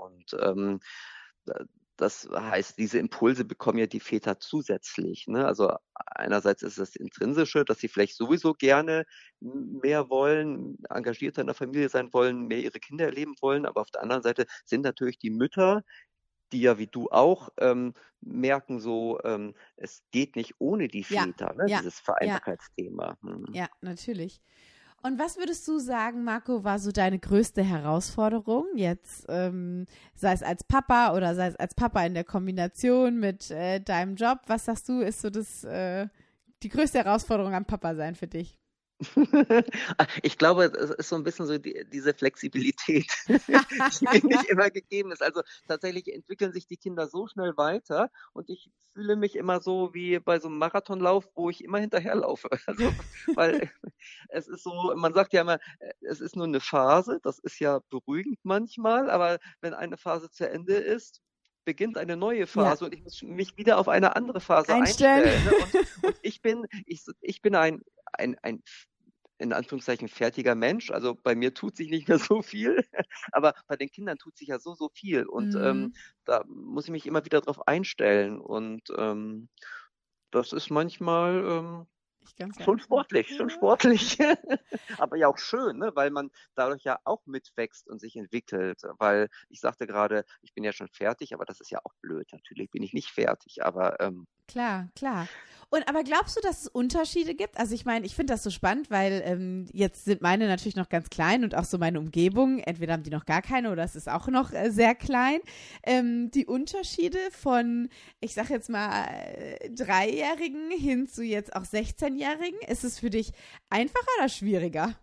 [SPEAKER 2] Das heißt, diese Impulse bekommen ja die Väter zusätzlich. Ne? Also einerseits ist das Intrinsische, dass sie vielleicht sowieso gerne mehr wollen, engagierter in der Familie sein wollen, mehr ihre Kinder erleben wollen. Aber auf der anderen Seite sind natürlich die Mütter, die ja wie du auch merken, so es geht nicht ohne die
[SPEAKER 1] Ja,
[SPEAKER 2] Väter, ne?
[SPEAKER 1] ja,
[SPEAKER 2] Dieses
[SPEAKER 1] ja,
[SPEAKER 2] Vereinbarkeitsthema. Hm.
[SPEAKER 1] ja, natürlich. Und was würdest du sagen, Marco, war so deine größte Herausforderung jetzt, sei es als Papa oder sei es als Papa in der Kombination mit deinem Job? Was sagst du, ist so die größte Herausforderung am Papa sein für dich?
[SPEAKER 2] Ich glaube, es ist so ein bisschen so diese Flexibilität, die nicht immer gegeben ist. Also tatsächlich entwickeln sich die Kinder so schnell weiter und ich fühle mich immer so wie bei so einem Marathonlauf, wo ich immer hinterherlaufe. Also, weil es ist so, man sagt ja immer, es ist nur eine Phase, das ist ja beruhigend manchmal, aber wenn eine Phase zu Ende ist, beginnt eine neue
[SPEAKER 1] Ja,
[SPEAKER 2] Phase und ich muss mich wieder auf eine andere Phase
[SPEAKER 1] einstellen.
[SPEAKER 2] einstellen. Ne? Und ich bin ein in Anführungszeichen fertiger Mensch. Also bei mir tut sich nicht mehr so viel, aber bei den Kindern tut sich ja so viel.
[SPEAKER 1] Mm,
[SPEAKER 2] Da muss ich mich immer wieder drauf einstellen. Das ist manchmal Schon sportlich, schon sportlich. Aber ja auch schön, ne? Weil man dadurch ja auch mitwächst und sich entwickelt. Weil ich sagte gerade, ich bin ja schon fertig, aber das ist ja auch blöd. Natürlich bin ich nicht fertig, aber
[SPEAKER 1] Klar, klar. Und aber glaubst du, dass es Unterschiede gibt? Also ich meine, ich finde das so spannend, weil jetzt sind meine natürlich noch ganz klein und auch so meine Umgebung, entweder haben die noch gar keine oder es ist auch noch sehr klein. Die Unterschiede von, ich sag jetzt mal, Dreijährigen hin zu jetzt auch 16-Jährigen, ist es für dich einfacher oder schwieriger?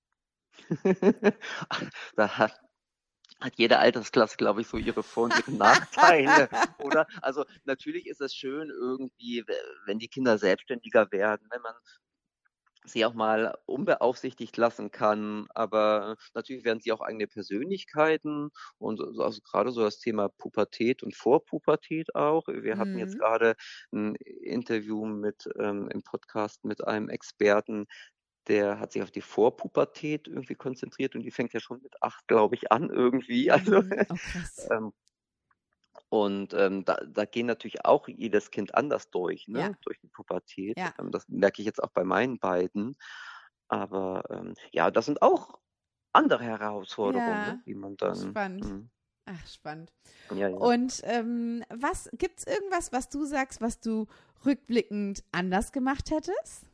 [SPEAKER 2] da hat jede Altersklasse, glaube ich, so ihre Vor- und ihre Nachteile, oder? Also natürlich ist es schön irgendwie, wenn die Kinder selbstständiger werden, wenn man sie auch mal unbeaufsichtigt lassen kann, aber natürlich werden sie auch eigene Persönlichkeiten und also gerade so das Thema Pubertät und Vorpubertät auch. Wir hatten jetzt
[SPEAKER 1] Mhm.
[SPEAKER 2] gerade ein Interview im Podcast mit einem Experten, der hat sich auf die Vorpubertät irgendwie konzentriert und die fängt ja schon mit 8, glaube ich, an irgendwie. Also
[SPEAKER 1] Mhm. Oh, krass.
[SPEAKER 2] ähm, da gehen natürlich auch jedes Kind anders durch,
[SPEAKER 1] Ja,
[SPEAKER 2] ne, durch die Pubertät.
[SPEAKER 1] ja,
[SPEAKER 2] Das merke ich jetzt auch bei meinen beiden. Aber ja, das sind auch andere Herausforderungen, ne,
[SPEAKER 1] ja.
[SPEAKER 2] die man dann,
[SPEAKER 1] Spannend. Ach, spannend.
[SPEAKER 2] ja, ja.
[SPEAKER 1] Und gibt's irgendwas, was du sagst, was du rückblickend anders gemacht hättest?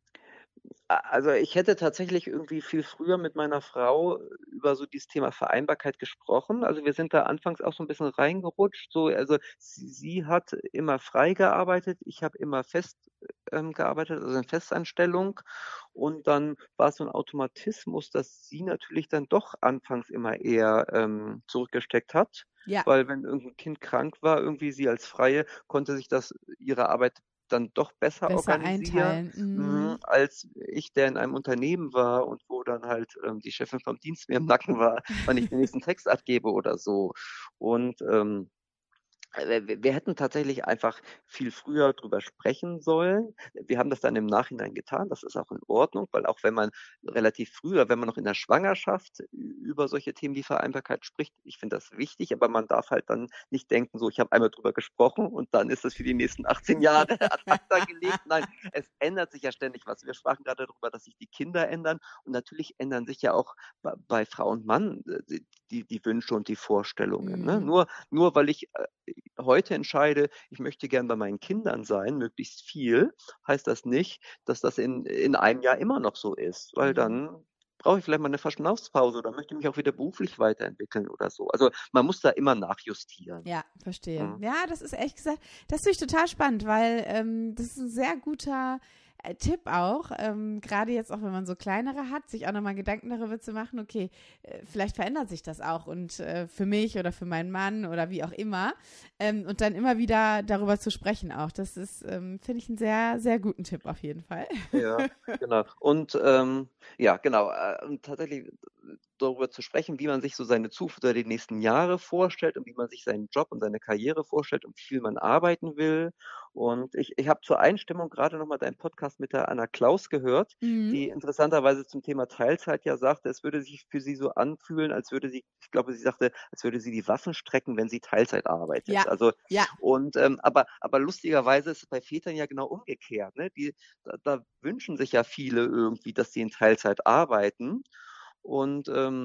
[SPEAKER 2] Also ich hätte tatsächlich irgendwie viel früher mit meiner Frau über so dieses Thema Vereinbarkeit gesprochen. Also wir sind da anfangs auch so ein bisschen reingerutscht. So, also sie hat immer frei gearbeitet, ich habe immer fest gearbeitet, also in Festanstellung. Und dann war es so ein Automatismus, dass sie natürlich dann doch anfangs immer eher zurückgesteckt hat.
[SPEAKER 1] Ja,
[SPEAKER 2] Weil wenn irgendein Kind krank war, irgendwie sie als Freie konnte sich das ihre Arbeit dann doch besser
[SPEAKER 1] besser
[SPEAKER 2] organisieren,
[SPEAKER 1] einteilen. Mhm.
[SPEAKER 2] als ich, der in einem Unternehmen war und wo dann halt die Chefin vom Dienst mir im Nacken war, wann ich den nächsten Text abgebe oder so. Und wir hätten tatsächlich einfach viel früher drüber sprechen sollen. Wir haben das dann im Nachhinein getan. Das ist auch in Ordnung, weil auch wenn man relativ früher, wenn man noch in der Schwangerschaft über solche Themen wie Vereinbarkeit spricht, ich finde das wichtig, aber man darf halt dann nicht denken, so ich habe einmal drüber gesprochen und dann ist das für die nächsten 18 Jahre ad acta gelegt. Nein, es ändert sich ja ständig was. Wir sprachen gerade darüber, dass sich die Kinder ändern und natürlich ändern sich ja auch bei Frau und Mann die Wünsche und die Vorstellungen. Ne?
[SPEAKER 1] Mhm.
[SPEAKER 2] Nur weil ich heute entscheide, ich möchte gern bei meinen Kindern sein, möglichst viel, heißt das nicht, dass das in einem Jahr immer noch so ist, weil
[SPEAKER 1] Mhm.
[SPEAKER 2] dann brauche ich vielleicht mal eine Verschnaufspause oder möchte mich auch wieder beruflich weiterentwickeln oder so. Also man muss da immer nachjustieren.
[SPEAKER 1] Ja, verstehe.
[SPEAKER 2] Mhm.
[SPEAKER 1] Ja, das ist ehrlich gesagt, das finde ich total spannend, weil das ist ein sehr guter Tipp auch, gerade jetzt auch, wenn man so kleinere hat, sich auch nochmal Gedanken darüber zu machen, okay, vielleicht verändert sich das auch und für mich oder für meinen Mann oder wie auch immer und dann immer wieder darüber zu sprechen auch. Das ist, finde ich, einen sehr, sehr guten Tipp auf jeden Fall.
[SPEAKER 2] Ja, genau. Und ja, genau. Und tatsächlich darüber zu sprechen, wie man sich so seine Zukunft oder die nächsten Jahre vorstellt und wie man sich seinen Job und seine Karriere vorstellt und wie viel man arbeiten will. Und ich habe zur Einstimmung gerade nochmal deinen Podcast mit der Anna Klaus gehört,
[SPEAKER 1] Mhm.
[SPEAKER 2] die interessanterweise zum Thema Teilzeit ja sagte, es würde sich für sie so anfühlen, als würde sie, ich glaube, sie sagte, als würde sie die Waffen strecken, wenn sie Teilzeit arbeitet.
[SPEAKER 1] Ja,
[SPEAKER 2] Also,
[SPEAKER 1] ja,
[SPEAKER 2] und aber lustigerweise ist es bei Vätern ja genau umgekehrt. Ne? Da wünschen sich ja viele irgendwie, dass sie in Teilzeit arbeiten. Und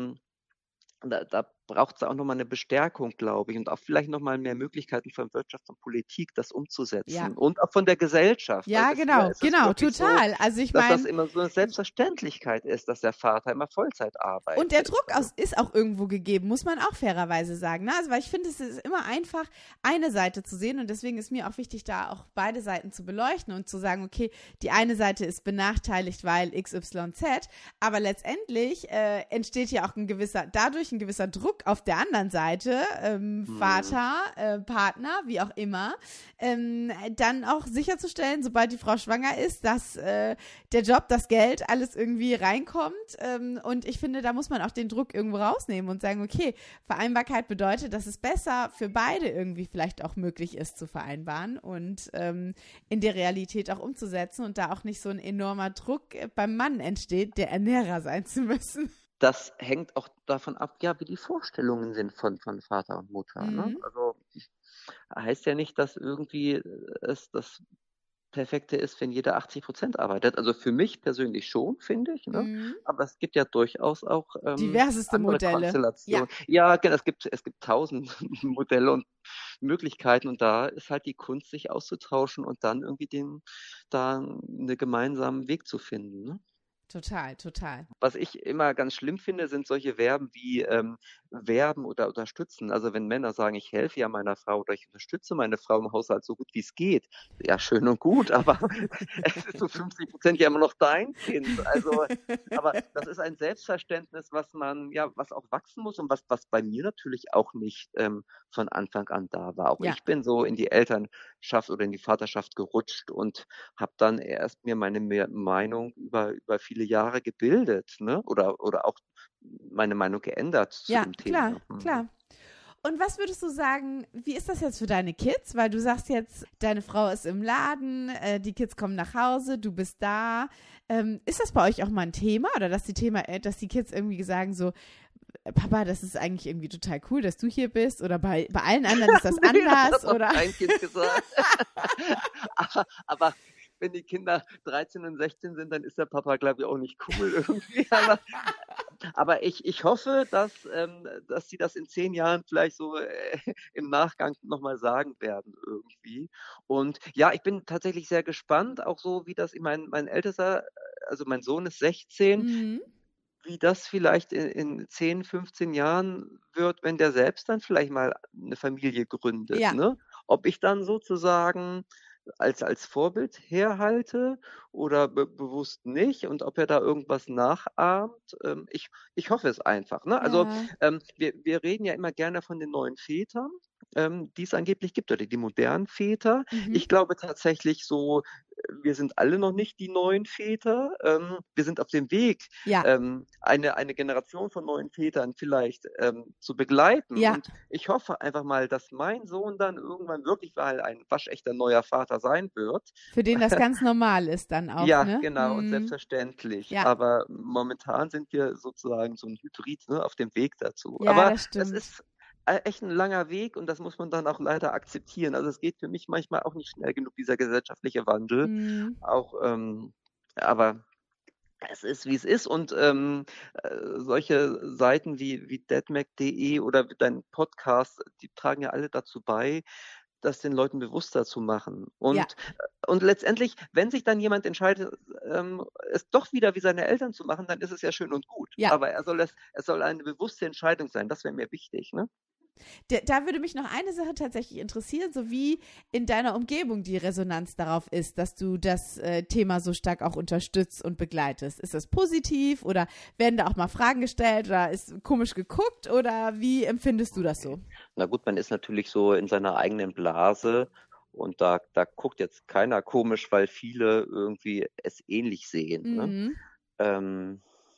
[SPEAKER 2] da braucht es auch nochmal eine Bestärkung, glaube ich, und auch vielleicht nochmal mehr Möglichkeiten von Wirtschaft und Politik, das
[SPEAKER 1] ja.
[SPEAKER 2] umzusetzen und auch von der Gesellschaft, weil
[SPEAKER 1] Ja,
[SPEAKER 2] bisher ist es
[SPEAKER 1] genau,
[SPEAKER 2] wirklich so,
[SPEAKER 1] total. Also ich
[SPEAKER 2] dass das
[SPEAKER 1] meine,
[SPEAKER 2] immer so eine Selbstverständlichkeit ist, dass der Vater immer Vollzeit
[SPEAKER 1] und der
[SPEAKER 2] arbeitet.
[SPEAKER 1] Druck
[SPEAKER 2] Also,
[SPEAKER 1] ist auch irgendwo gegeben, muss man auch fairerweise sagen. Ne? Also, weil ich finde, es ist immer einfach, eine Seite zu sehen und deswegen ist mir auch wichtig, da auch beide Seiten zu beleuchten und zu sagen, okay, die eine Seite ist benachteiligt, weil XYZ, aber letztendlich entsteht ja auch dadurch ein gewisser Druck auf der anderen Seite, Vater, Partner, wie auch immer, dann auch sicherzustellen, sobald die Frau schwanger ist, dass der Job, das Geld, alles irgendwie reinkommt. Und ich finde, da muss man auch den Druck irgendwo rausnehmen und sagen, okay, Vereinbarkeit bedeutet, dass es besser für beide irgendwie vielleicht auch möglich ist zu vereinbaren und in der Realität auch umzusetzen und da auch nicht so ein enormer Druck beim Mann entsteht, der Ernährer sein zu müssen.
[SPEAKER 2] das hängt auch davon ab, ja, wie die Vorstellungen sind von Vater und Mutter. Ne?
[SPEAKER 1] Mhm.
[SPEAKER 2] Also heißt ja nicht, dass irgendwie es das Perfekte ist, wenn jeder 80% arbeitet. Also für mich persönlich schon, finde ich, ne?
[SPEAKER 1] Mhm.
[SPEAKER 2] Aber es gibt ja durchaus auch
[SPEAKER 1] Diverseste
[SPEAKER 2] andere
[SPEAKER 1] Modelle. Ja.
[SPEAKER 2] Konstellationen. Ja, genau, es gibt 1000 Modelle und Möglichkeiten und da ist halt die Kunst, sich auszutauschen und dann irgendwie da einen gemeinsamen Weg zu finden, ne?
[SPEAKER 1] Total, total.
[SPEAKER 2] Was ich immer ganz schlimm finde, sind solche Verben wie werben oder unterstützen. Also wenn Männer sagen, ich helfe ja meiner Frau oder ich unterstütze meine Frau im Haushalt so gut wie es geht. Ja, schön und gut, aber es ist so 50% ja immer noch dein Kind. Also, aber das ist ein Selbstverständnis, was auch wachsen muss und was bei mir natürlich auch nicht von Anfang an da war. Auch
[SPEAKER 1] Ja.
[SPEAKER 2] ich bin so in die Elternschaft oder in die Vaterschaft gerutscht und habe dann erst mir meine Meinung über viele Jahre gebildet, ne? Oder auch meine Meinung geändert zu dem Thema.
[SPEAKER 1] Klar, klar. Und was würdest du sagen, wie ist das jetzt für deine Kids? Weil du sagst jetzt, deine Frau ist im Laden, die Kids kommen nach Hause, du bist da. Ist das bei euch auch mal ein Thema? Oder dass die Kids irgendwie sagen so, Papa, das ist eigentlich irgendwie total cool, dass du hier bist? Oder bei allen anderen ist das
[SPEAKER 2] Nee,
[SPEAKER 1] anders?
[SPEAKER 2] das hat
[SPEAKER 1] Oder?
[SPEAKER 2] noch kein Kind gesagt. aber wenn die Kinder 13 und 16 sind, dann ist der Papa, glaube ich, auch nicht cool irgendwie. Aber ich hoffe, dass sie das in 10 Jahren vielleicht so im Nachgang nochmal sagen werden irgendwie. Und ja, ich bin tatsächlich sehr gespannt, auch so wie das, mein Ältester, also mein Sohn ist 16,
[SPEAKER 1] Mhm.
[SPEAKER 2] wie das vielleicht in 10, 15 Jahren wird, wenn der selbst dann vielleicht mal eine Familie gründet,
[SPEAKER 1] Ja.
[SPEAKER 2] ne? Ob ich dann sozusagen als Vorbild herhalte oder bewusst nicht und ob er da irgendwas nachahmt. Ich hoffe es einfach, ne? Also,
[SPEAKER 1] Ja.
[SPEAKER 2] wir reden ja immer gerne von den neuen Vätern, die es angeblich gibt oder die modernen Väter.
[SPEAKER 1] Mhm.
[SPEAKER 2] Ich glaube tatsächlich so, wir sind alle noch nicht die neuen Väter. Wir sind auf dem Weg,
[SPEAKER 1] Ja.
[SPEAKER 2] eine Generation von neuen Vätern vielleicht zu begleiten.
[SPEAKER 1] Ja.
[SPEAKER 2] Und ich hoffe einfach mal, dass mein Sohn dann irgendwann wirklich mal ein waschechter neuer Vater sein wird.
[SPEAKER 1] Für den das ganz normal ist dann auch,
[SPEAKER 2] Ja,
[SPEAKER 1] ne?
[SPEAKER 2] genau, und
[SPEAKER 1] Mhm.
[SPEAKER 2] selbstverständlich.
[SPEAKER 1] Ja.
[SPEAKER 2] Aber momentan sind wir sozusagen so ein Hybrid, ne, auf dem Weg dazu.
[SPEAKER 1] Ja,
[SPEAKER 2] Aber
[SPEAKER 1] das
[SPEAKER 2] es
[SPEAKER 1] stimmt.
[SPEAKER 2] ist echt ein langer Weg und das muss man dann auch leider akzeptieren. Also es geht für mich manchmal auch nicht schnell genug, dieser gesellschaftliche Wandel.
[SPEAKER 1] Mhm.
[SPEAKER 2] Auch, aber es ist, wie es ist und solche Seiten wie deadmac.de oder dein Podcast, die tragen ja alle dazu bei, das den Leuten bewusster zu machen.
[SPEAKER 1] Ja.
[SPEAKER 2] Und letztendlich, wenn sich dann jemand entscheidet, es doch wieder wie seine Eltern zu machen, dann ist es ja schön und gut.
[SPEAKER 1] Ja.
[SPEAKER 2] Aber es soll eine bewusste Entscheidung sein. Das wäre mir wichtig, ne?
[SPEAKER 1] Da würde mich noch eine Sache tatsächlich interessieren, so wie in deiner Umgebung die Resonanz darauf ist, dass du das Thema so stark auch unterstützt und begleitest. Ist das positiv oder werden da auch mal Fragen gestellt oder ist komisch geguckt oder wie empfindest du das so?
[SPEAKER 2] Na gut, man ist natürlich so in seiner eigenen Blase und da guckt jetzt keiner komisch, weil viele irgendwie es ähnlich sehen, ne?
[SPEAKER 1] Mhm.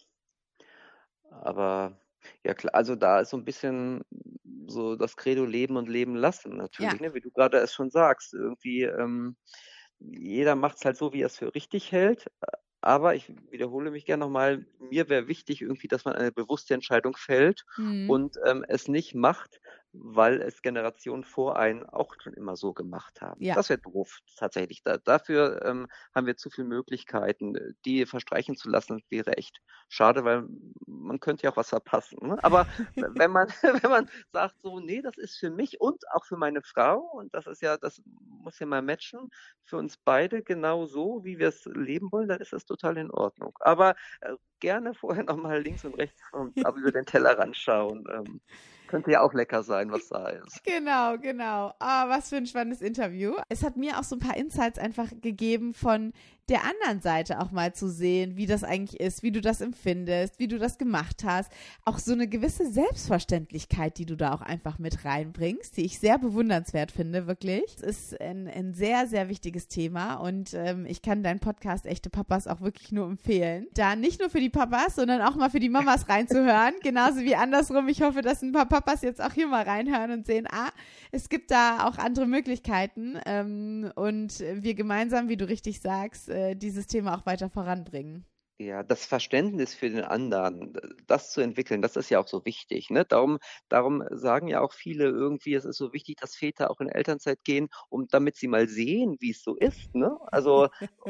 [SPEAKER 2] Aber ja klar, also da ist so ein bisschen so das Credo Leben und Leben lassen natürlich,
[SPEAKER 1] Ja.
[SPEAKER 2] ne? Wie du gerade es schon sagst, irgendwie, jeder macht's halt so, wie er es für richtig hält. Aber ich wiederhole mich gerne nochmal, mir wäre wichtig irgendwie, dass man eine bewusste Entscheidung fällt
[SPEAKER 1] Mhm.
[SPEAKER 2] und es nicht macht, weil es Generationen vor einen auch schon immer so gemacht haben.
[SPEAKER 1] Ja.
[SPEAKER 2] Das wäre doof, tatsächlich. Dafür haben wir zu viele Möglichkeiten. Die verstreichen zu lassen, wäre echt schade, weil man könnte ja auch was verpassen. Ne? Aber wenn man sagt so, nee, das ist für mich und auch für meine Frau und das muss ja mal matchen, für uns beide genau so, wie wir es leben wollen, dann ist das total in Ordnung. Aber gerne vorher nochmal links und rechts aber über den Tellerrand schauen. Könnte ja auch lecker sein, was da ist.
[SPEAKER 1] Genau, genau. Ah, was für ein spannendes Interview. Es hat mir auch so ein paar Insights einfach gegeben von der anderen Seite auch mal zu sehen, wie das eigentlich ist, wie du das empfindest, wie du das gemacht hast. Auch so eine gewisse Selbstverständlichkeit, die du da auch einfach mit reinbringst, die ich sehr bewundernswert finde, wirklich. Es ist ein sehr, sehr wichtiges Thema und ich kann deinen Podcast Echte Papas auch wirklich nur empfehlen. Da nicht nur für die Papas, sondern auch mal für die Mamas reinzuhören. Genauso wie andersrum. Ich hoffe, dass ein paar Papas jetzt auch hier mal reinhören und sehen, es gibt da auch andere Möglichkeiten und wir gemeinsam, wie du richtig sagst, dieses Thema auch weiter voranbringen.
[SPEAKER 2] Ja, das Verständnis für den anderen, das zu entwickeln, das ist ja auch so wichtig, ne? Darum sagen ja auch viele irgendwie, es ist so wichtig, dass Väter auch in Elternzeit gehen, damit sie mal sehen, wie es so ist, ne? Also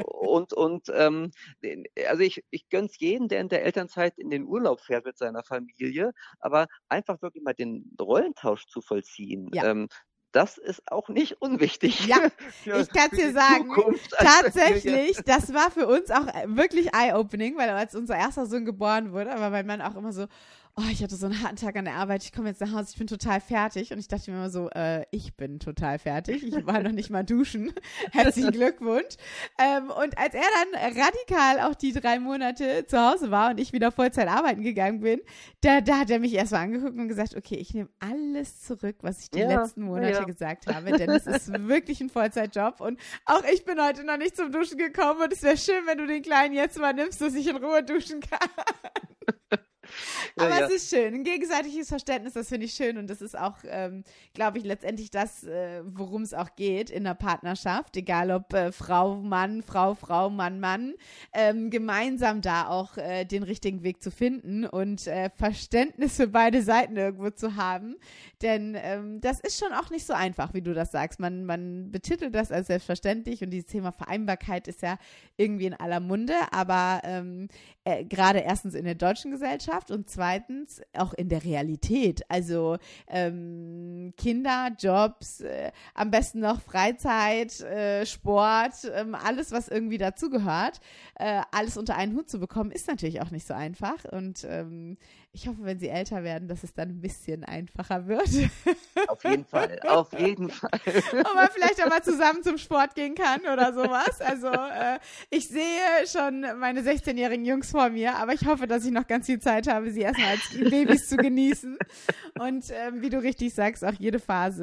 [SPEAKER 2] also ich gönne es jedem, der in der Elternzeit in den Urlaub fährt mit seiner Familie, aber einfach wirklich mal den Rollentausch zu vollziehen,
[SPEAKER 1] Ja.
[SPEAKER 2] das ist auch nicht unwichtig
[SPEAKER 1] Ja,
[SPEAKER 2] für
[SPEAKER 1] ich kann es
[SPEAKER 2] für
[SPEAKER 1] dir
[SPEAKER 2] die
[SPEAKER 1] sagen,
[SPEAKER 2] Zukunft als Familie.
[SPEAKER 1] tatsächlich, das war für uns auch wirklich eye-opening, weil als unser erster Sohn geboren wurde, war mein Mann auch immer so, oh, ich hatte so einen harten Tag an der Arbeit, ich komme jetzt nach Hause, ich bin total fertig. Und ich dachte mir immer so, ich bin total fertig, ich war noch nicht mal duschen. Herzlichen Glückwunsch. Und als er dann radikal auch die 3 Monate zu Hause war und ich wieder Vollzeit arbeiten gegangen bin, da hat er mich erstmal angeguckt und gesagt, okay, ich nehme alles zurück, was ich die letzten Monate gesagt habe, denn es ist wirklich ein Vollzeitjob und auch ich bin heute noch nicht zum Duschen gekommen und es wäre schön, wenn du den Kleinen jetzt mal nimmst, dass ich in Ruhe duschen kann. Aber es ist schön. Ein gegenseitiges Verständnis, das finde ich schön. Und das ist auch, glaube ich, letztendlich das, worum es auch geht in der Partnerschaft. Egal ob Frau, Mann, Frau, Mann, Mann. Gemeinsam da auch den richtigen Weg zu finden und Verständnis für beide Seiten irgendwo zu haben. Denn das ist schon auch nicht so einfach, wie du das sagst. Man betitelt das als selbstverständlich und dieses Thema Vereinbarkeit ist ja irgendwie in aller Munde. Aber gerade erstens in der deutschen Gesellschaft und zweitens auch in der Realität. Also Kinder, Jobs, am besten noch Freizeit, Sport, alles, was irgendwie dazugehört, alles unter einen Hut zu bekommen, ist natürlich auch nicht so einfach. Und ich hoffe, wenn sie älter werden, dass es dann ein bisschen einfacher wird.
[SPEAKER 2] Auf jeden Fall, auf jeden Fall.
[SPEAKER 1] Und man vielleicht auch mal zusammen zum Sport gehen kann oder sowas. Also ich sehe schon meine 16-jährigen Jungs vor mir, aber ich hoffe, dass ich noch ganz viel Zeit habe, sie erstmal als Babys zu genießen. Und wie du richtig sagst, auch jede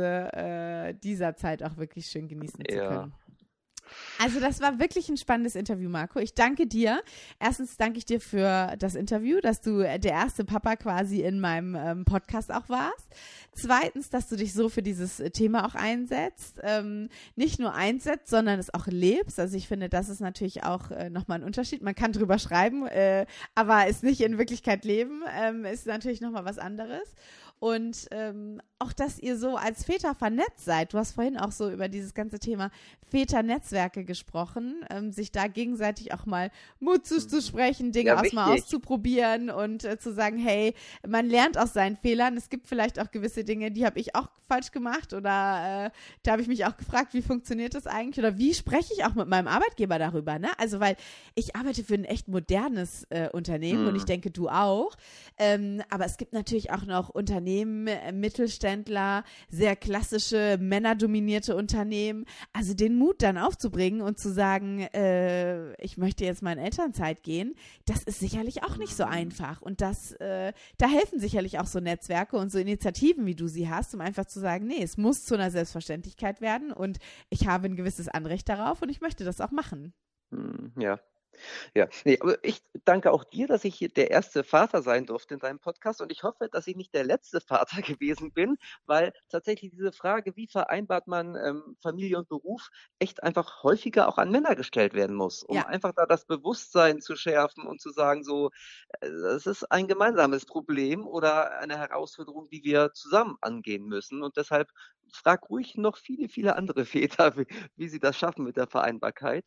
[SPEAKER 1] Phase dieser Zeit auch wirklich schön genießen zu können. Also das war wirklich ein spannendes Interview, Marco. Ich danke dir. Erstens danke ich dir für das Interview, dass du der erste Papa quasi in meinem Podcast auch warst. Zweitens, dass du dich so für dieses Thema auch einsetzt. Nicht nur einsetzt, sondern es auch lebst. Also ich finde, das ist natürlich auch nochmal ein Unterschied. Man kann drüber schreiben, aber es nicht in Wirklichkeit leben, ist natürlich nochmal was anderes. Und auch, dass ihr so als Väter vernetzt seid. Du hast vorhin auch so über dieses ganze Thema Väternetzwerke gesprochen, sich da gegenseitig auch mal Mut zuzusprechen, Dinge auch mal auszuprobieren und zu sagen, hey, man lernt aus seinen Fehlern. Es gibt vielleicht auch gewisse Dinge, die habe ich auch falsch gemacht oder da habe ich mich auch gefragt, wie funktioniert das eigentlich oder wie spreche ich auch mit meinem Arbeitgeber darüber, ne? Also, weil ich arbeite für ein echt modernes Unternehmen und ich denke, du auch. Aber es gibt natürlich auch noch Unternehmen, Mittelständler, sehr klassische, männerdominierte Unternehmen. Also den Mut dann aufzubringen und zu sagen, ich möchte jetzt mal in Elternzeit gehen, das ist sicherlich auch nicht so einfach. Und das, da helfen sicherlich auch so Netzwerke und so Initiativen, wie du sie hast, um einfach zu sagen, nee, es muss zu einer Selbstverständlichkeit werden und ich habe ein gewisses Anrecht darauf und ich möchte das auch machen.
[SPEAKER 2] Ja. Ja, nee, aber ich danke auch dir, dass ich hier der erste Vater sein durfte in deinem Podcast und ich hoffe, dass ich nicht der letzte Vater gewesen bin, weil tatsächlich diese Frage, wie vereinbart man Familie und Beruf, echt einfach häufiger auch an Männer gestellt werden muss, um einfach da das Bewusstsein zu schärfen und zu sagen, so, es ist ein gemeinsames Problem oder eine Herausforderung, die wir zusammen angehen müssen und deshalb frag ruhig noch viele, viele andere Väter, wie sie das schaffen mit der Vereinbarkeit.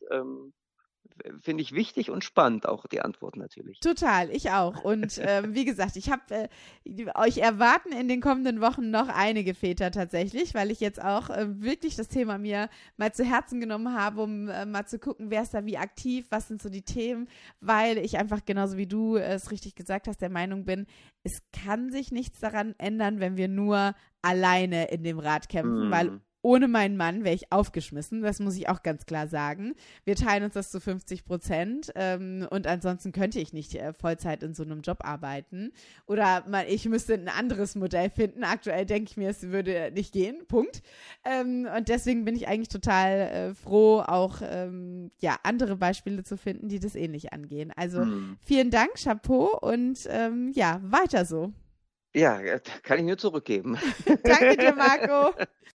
[SPEAKER 2] Finde ich wichtig und spannend, auch die Antwort natürlich.
[SPEAKER 1] Total, ich auch. Und wie gesagt, ich habe euch erwarten in den kommenden Wochen noch einige Väter tatsächlich, weil ich jetzt auch wirklich das Thema mir mal zu Herzen genommen habe, um mal zu gucken, wer ist da wie aktiv, was sind so die Themen, weil ich einfach genauso wie du es richtig gesagt hast, der Meinung bin, es kann sich nichts daran ändern, wenn wir nur alleine in dem Rad kämpfen, weil ohne meinen Mann wäre ich aufgeschmissen, das muss ich auch ganz klar sagen. Wir teilen uns das zu 50% und ansonsten könnte ich nicht Vollzeit in so einem Job arbeiten. Oder ich müsste ein anderes Modell finden. Aktuell denke ich mir, es würde nicht gehen, Punkt. Und deswegen bin ich eigentlich total froh, auch andere Beispiele zu finden, die das ähnlich angehen. Also vielen Dank, Chapeau und weiter so.
[SPEAKER 2] Ja, kann ich nur zurückgeben.
[SPEAKER 1] Danke dir, Marco.